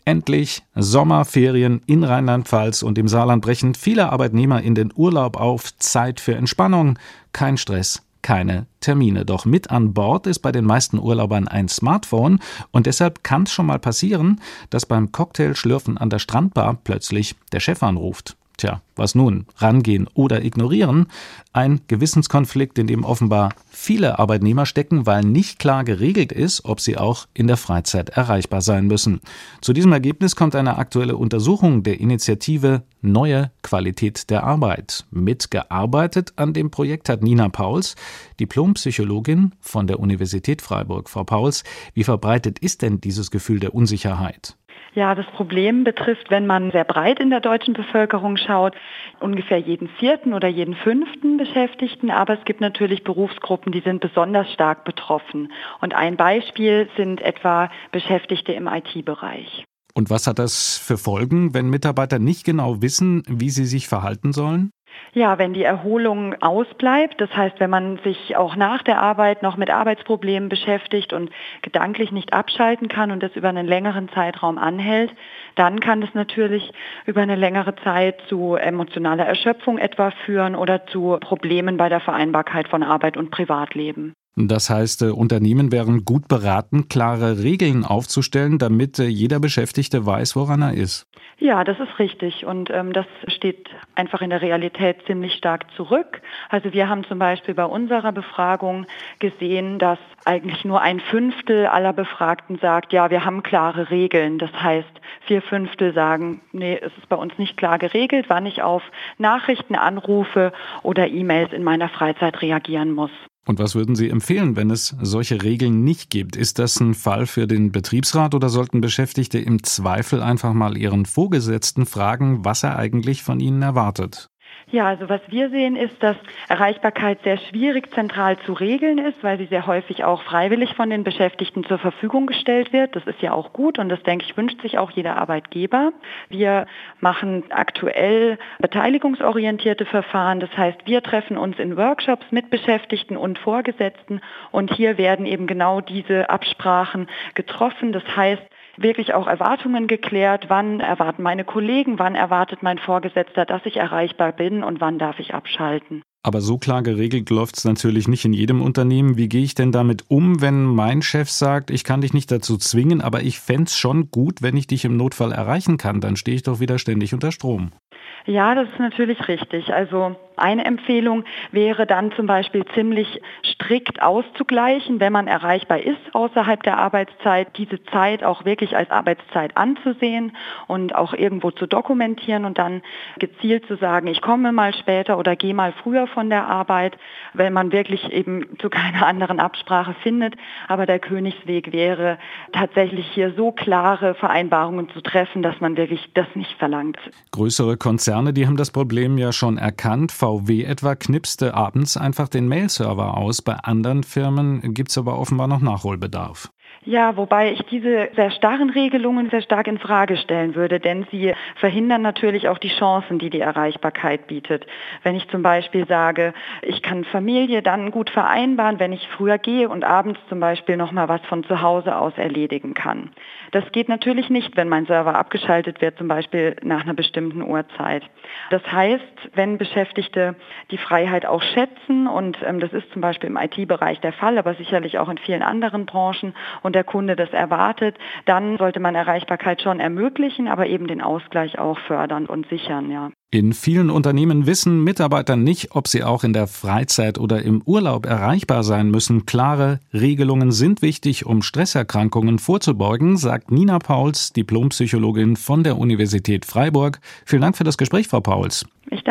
Endlich Sommerferien in Rheinland-Pfalz und im Saarland brechen viele Arbeitnehmer in den Urlaub auf. Zeit für Entspannung, kein Stress, keine Termine. Doch mit an Bord ist bei den meisten Urlaubern ein Smartphone und deshalb kann es schon mal passieren, dass beim Cocktailschlürfen an der Strandbar plötzlich der Chef anruft. Tja, was nun? Rangehen oder ignorieren? Ein Gewissenskonflikt, in dem offenbar viele Arbeitnehmer stecken, weil nicht klar geregelt ist, ob sie auch in der Freizeit erreichbar sein müssen. Zu diesem Ergebnis kommt eine aktuelle Untersuchung der Initiative Neue Qualität der Arbeit. Mitgearbeitet an dem Projekt hat Nina Pauls, Diplompsychologin von der Universität Freiburg. Frau Pauls, wie verbreitet ist denn dieses Gefühl der Unsicherheit? Ja, das Problem betrifft, wenn man sehr breit in der deutschen Bevölkerung schaut, ungefähr jeden 4. oder jeden 5. Beschäftigten. Aber es gibt natürlich Berufsgruppen, die sind besonders stark betroffen. Und ein Beispiel sind etwa Beschäftigte im IT-Bereich. Und was hat das für Folgen, wenn Mitarbeiter nicht genau wissen, wie sie sich verhalten sollen? Ja, wenn die Erholung ausbleibt, das heißt, wenn man sich auch nach der Arbeit noch mit Arbeitsproblemen beschäftigt und gedanklich nicht abschalten kann und das über einen längeren Zeitraum anhält, dann kann das natürlich über eine längere Zeit zu emotionaler Erschöpfung etwa führen oder zu Problemen bei der Vereinbarkeit von Arbeit und Privatleben. Das heißt, Unternehmen wären gut beraten, klare Regeln aufzustellen, damit jeder Beschäftigte weiß, woran er ist. Ja, das ist richtig und das steht einfach in der Realität ziemlich stark zurück. Also wir haben zum Beispiel bei unserer Befragung gesehen, dass eigentlich nur 1/5 aller Befragten sagt, ja, wir haben klare Regeln. Das heißt, 4/5 sagen, nee, es ist bei uns nicht klar geregelt, wann ich auf Nachrichten, Anrufe oder E-Mails in meiner Freizeit reagieren muss. Und was würden Sie empfehlen, wenn es solche Regeln nicht gibt? Ist das ein Fall für den Betriebsrat oder sollten Beschäftigte im Zweifel einfach mal ihren Vorgesetzten fragen, was er eigentlich von ihnen erwartet? Ja, also was wir sehen ist, dass Erreichbarkeit sehr schwierig zentral zu regeln ist, weil sie sehr häufig auch freiwillig von den Beschäftigten zur Verfügung gestellt wird. Das ist ja auch gut und das, denke ich, wünscht sich auch jeder Arbeitgeber. Wir machen aktuell beteiligungsorientierte Verfahren. Das heißt, wir treffen uns in Workshops mit Beschäftigten und Vorgesetzten und hier werden eben genau diese Absprachen getroffen. Das heißt, wirklich auch Erwartungen geklärt, wann erwarten meine Kollegen, wann erwartet mein Vorgesetzter, dass ich erreichbar bin und wann darf ich abschalten. Aber so klar geregelt läuft es natürlich nicht in jedem Unternehmen. Wie gehe ich denn damit um, wenn mein Chef sagt, ich kann dich nicht dazu zwingen, aber ich fände es schon gut, wenn ich dich im Notfall erreichen kann, dann stehe ich doch wieder ständig unter Strom. Ja, das ist natürlich richtig. Also eine Empfehlung wäre dann zum Beispiel ziemlich strikt auszugleichen, wenn man erreichbar ist außerhalb der Arbeitszeit, diese Zeit auch wirklich als Arbeitszeit anzusehen und auch irgendwo zu dokumentieren und dann gezielt zu sagen, ich komme mal später oder gehe mal früher von der Arbeit, wenn man wirklich eben zu keiner anderen Absprache findet. Aber der Königsweg wäre tatsächlich hier so klare Vereinbarungen zu treffen, dass man wirklich das nicht verlangt. Größere Konzerne, die haben das Problem ja schon erkannt. VW etwa knipste abends einfach den Mail-Server aus. Bei anderen Firmen gibt es aber offenbar noch Nachholbedarf. Ja, wobei ich diese sehr starren Regelungen sehr stark in Frage stellen würde, denn sie verhindern natürlich auch die Chancen, die die Erreichbarkeit bietet. Wenn ich zum Beispiel sage, ich kann Familie dann gut vereinbaren, wenn ich früher gehe und abends zum Beispiel noch mal was von zu Hause aus erledigen kann. Das geht natürlich nicht, wenn mein Server abgeschaltet wird, zum Beispiel nach einer bestimmten Uhrzeit. Das heißt, wenn Beschäftigte die Freiheit auch schätzen, und das ist zum Beispiel im IT-Bereich der Fall, aber sicherlich auch in vielen anderen Branchen, und der Kunde das erwartet, dann sollte man Erreichbarkeit schon ermöglichen, aber eben den Ausgleich auch fördern und sichern, ja. In vielen Unternehmen wissen Mitarbeiter nicht, ob sie auch in der Freizeit oder im Urlaub erreichbar sein müssen. Klare Regelungen sind wichtig, um Stresserkrankungen vorzubeugen, sagt Nina Pauls, Diplompsychologin von der Universität Freiburg. Vielen Dank für das Gespräch, Frau Pauls. Ich